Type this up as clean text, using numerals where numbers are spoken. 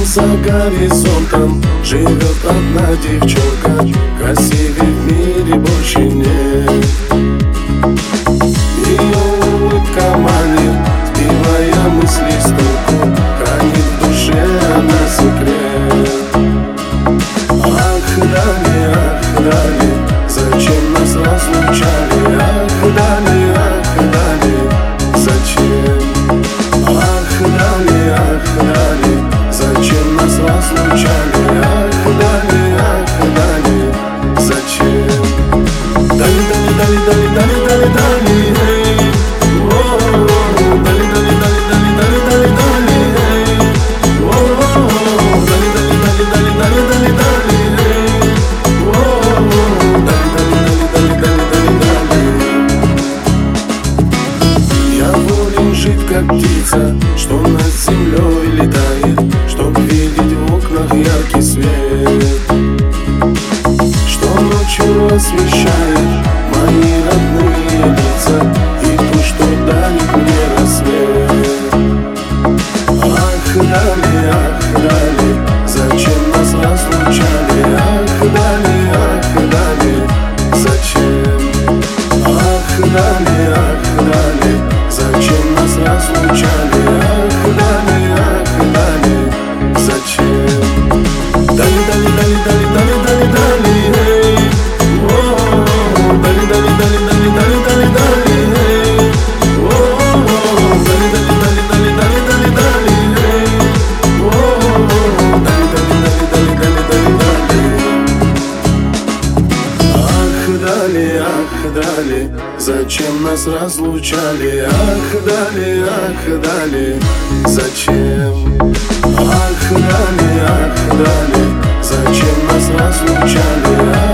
за горизонтом живет одна девчонка, красивей в мире больше нет. Ее улыбка манит, сбивая мысли с толку, хранит в душе она секрет. Ах, дали, зачем нас разлучали? Ах, дали, зачем? Ах, дали, зачем нас разлучали? Ах, дали, зачем? Дали, эй. О-о-о, дали, эй. О-о-о, дали, эй. О-о-о, дали. Я волен жить как птица, что над землей летает, чтоб видеть в окнах яркий свет, что ночью освещает мои родные лица и то, что дарит мне рассвет. Ах, дали, зачем нас разлучали? Ах, дали, зачем? Ах, дали, зачем нас разлучали? Ах, дали, зачем? Дали, эй. О-о-о, дали, эй. О-о-о, дали, эй. О-о-о, Ах, дали, зачем нас разлучали? Ах, дали, зачем? Ах, дали, зачем нас разлучали?